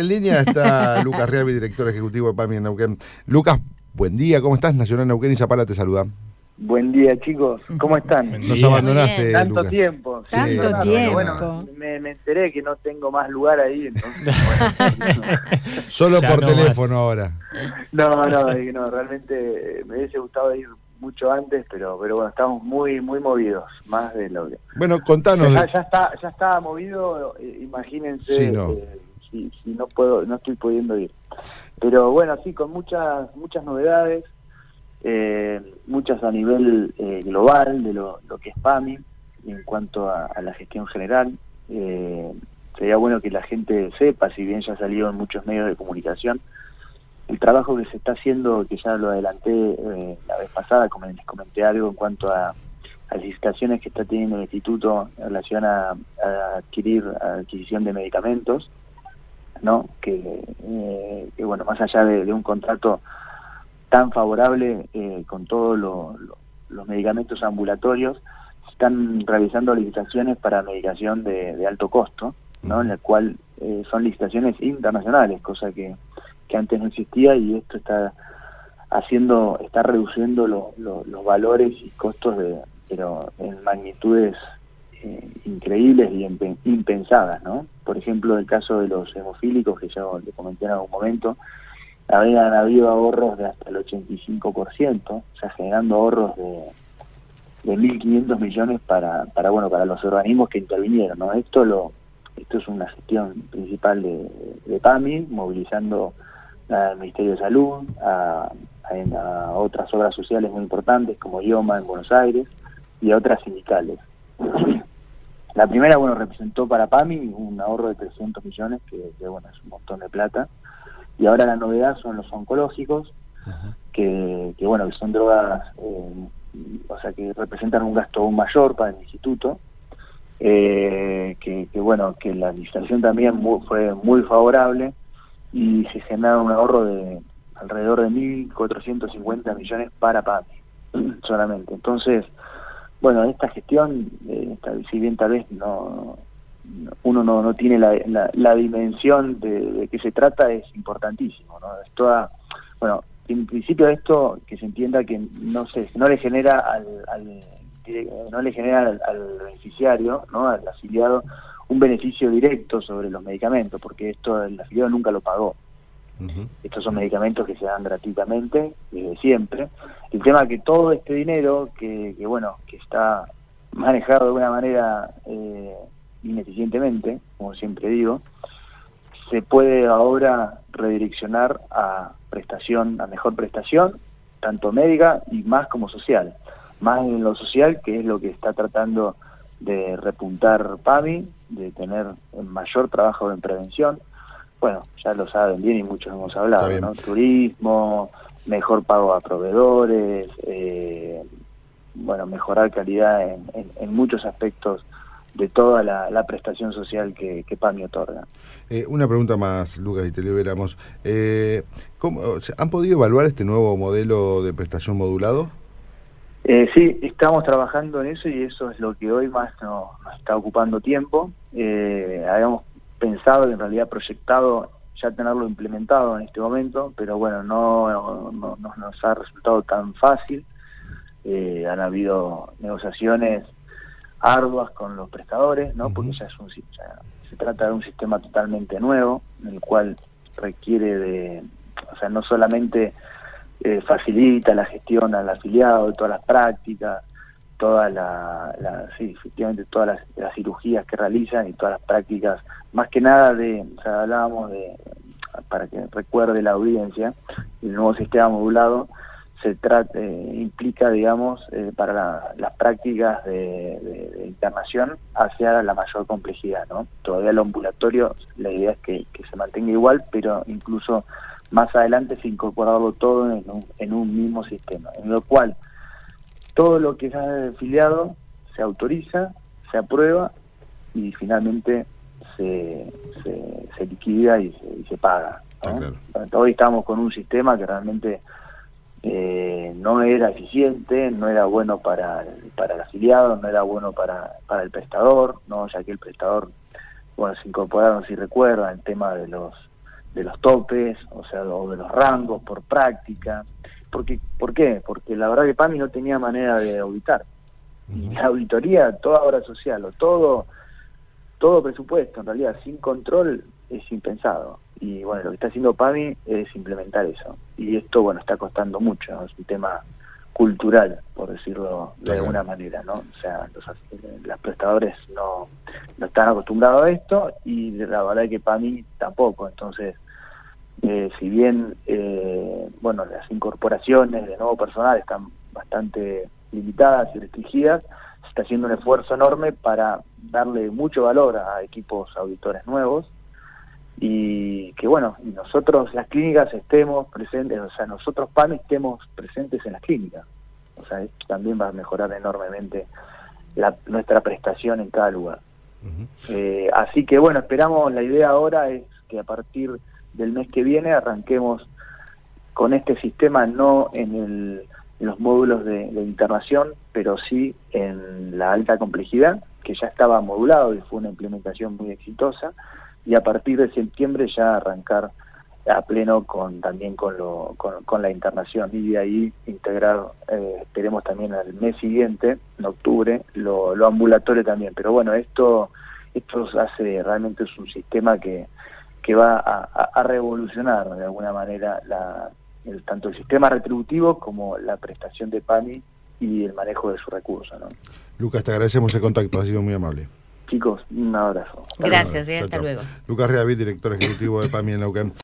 En línea está Lucas Riabi, director ejecutivo de PAMI en Neuquén. Lucas, buen día, ¿cómo estás? Nacional Neuquén y Zapala te saluda. Buen día, chicos. ¿Cómo están? Nos abandonaste, Tanto Lucas. tiempo. Sí, Tanto tiempo. Bueno, me enteré que no tengo más lugar ahí, entonces, bueno. Solo Ya por no teléfono más. ahora. No, realmente me hubiese gustado ir mucho antes, pero bueno, estamos muy movidos, más de lo que... Bueno, contanos. Ya está movido, imagínense, Sí, no. si no estoy pudiendo ir. Pero bueno, sí, con muchas novedades, muchas a nivel global de lo que es PAMI en cuanto a la gestión general. Sería bueno que la gente sepa, si bien ya salió en muchos medios de comunicación, el trabajo que se está haciendo, que ya lo adelanté la vez pasada, como les comenté algo en cuanto a licitaciones que está teniendo el instituto en relación a adquisición de medicamentos, ¿no? Que bueno, más allá de un contrato tan favorable con todos los medicamentos ambulatorios, se están realizando licitaciones para medicación de alto costo, ¿no? En la cual son licitaciones internacionales, cosa que antes no existía, y esto está reduciendo los valores y costos pero en magnitudes increíbles y impensadas, ¿no? Por ejemplo, el caso de los hemofílicos, que ya le comenté en algún momento, habían habido ahorros de hasta el 85%, o sea, generando ahorros de 1.500 millones para los organismos que intervinieron, ¿no? Esto es una gestión principal de PAMI, movilizando al Ministerio de Salud, a otras obras sociales muy importantes como IOMA en Buenos Aires y a otras sindicales. La primera, representó para PAMI un ahorro de 300 millones, que es un montón de plata. Y ahora la novedad son los oncológicos, que son drogas, que representan un gasto aún mayor para el instituto, que la licitación también fue muy favorable, y se generaron un ahorro de alrededor de 1.450 millones para PAMI solamente. Entonces, esta gestión, si bien tal vez uno no tiene la dimensión de qué se trata, es importantísimo, ¿no? Es toda, en principio esto, que se entienda que no le genera al beneficiario, ¿no? Al afiliado, un beneficio directo sobre los medicamentos, porque esto el afiliado nunca lo pagó. Estos son medicamentos que se dan gratuitamente desde siempre. El tema es que todo este dinero que está manejado de una manera ineficientemente, como siempre digo, se puede ahora redireccionar a mejor prestación, tanto médica y más como social. Más en lo social, que es lo que está tratando de repuntar PAMI, de tener mayor trabajo en prevención. Ya lo saben bien y muchos hemos hablado, ¿no? Turismo, mejor pago a proveedores, mejorar calidad en muchos aspectos de toda la prestación social que PAMI otorga. Una pregunta más, Lucas, si te liberamos. ¿Han podido evaluar este nuevo modelo de prestación modulado? Sí, estamos trabajando en eso, y eso es lo que hoy más nos está ocupando tiempo. Habíamos pensado, en realidad proyectado, ya tenerlo implementado en este momento, pero no nos ha resultado tan fácil. Han habido negociaciones arduas con los prestadores, ¿no? Porque ya se trata de un sistema totalmente nuevo, en el cual requiere no solamente facilita la gestión al afiliado de todas las prácticas, efectivamente todas las cirugías que realizan y todas las prácticas, más que nada hablábamos para que recuerde la audiencia, el nuevo sistema modulado implica, para las prácticas de internación hacia la mayor complejidad, ¿no? Todavía el ambulatorio, la idea es que se mantenga igual, pero incluso más adelante se incorporarlo todo en un mismo sistema, en lo cual todo lo que es afiliado se autoriza, se aprueba y finalmente se liquida y se paga, ¿no? Claro. Hoy estamos con un sistema que realmente no era eficiente, no era bueno para el afiliado, no era bueno para el prestador, ¿no? Ya que el prestador, se incorporaron, si recuerdan, el tema de los topes, o sea, o de los rangos por práctica. ¿Por qué? Porque la verdad que PAMI no tenía manera de auditar. Y la auditoría, toda obra social o todo presupuesto, en realidad, sin control, es impensado. Y bueno, lo que está haciendo PAMI es implementar eso. Y esto, bueno, está costando mucho, ¿no? Es un tema cultural, por decirlo de alguna manera, ¿no? O sea, los prestadores no están acostumbrados a esto y la verdad es que PAMI tampoco. Entonces, si bien, bueno, las incorporaciones de nuevo personal están bastante limitadas y restringidas, se está haciendo un esfuerzo enorme para darle mucho valor a equipos auditores nuevos y que, bueno, y nosotros las clínicas estemos presentes, o sea, nosotros PAMI estemos presentes en las clínicas. O sea, esto también va a mejorar enormemente nuestra prestación en cada lugar. Así que, bueno, esperamos, la idea ahora es que a partir del mes que viene arranquemos con este sistema, no en los módulos de internación, pero sí en la alta complejidad, que ya estaba modulado y fue una implementación muy exitosa, y a partir de septiembre ya arrancar a pleno también con la internación, y de ahí integrar, esperemos también al mes siguiente, en octubre, lo ambulatorio también. Pero bueno, esto hace, realmente es un sistema que va a revolucionar de alguna manera tanto el sistema retributivo como la prestación de PAMI y el manejo de su recurso, ¿no? Lucas, te agradecemos el contacto, ha sido muy amable. Chicos, un abrazo. Gracias, hasta luego. Lucas Reavit, director ejecutivo de PAMI en Neuquén.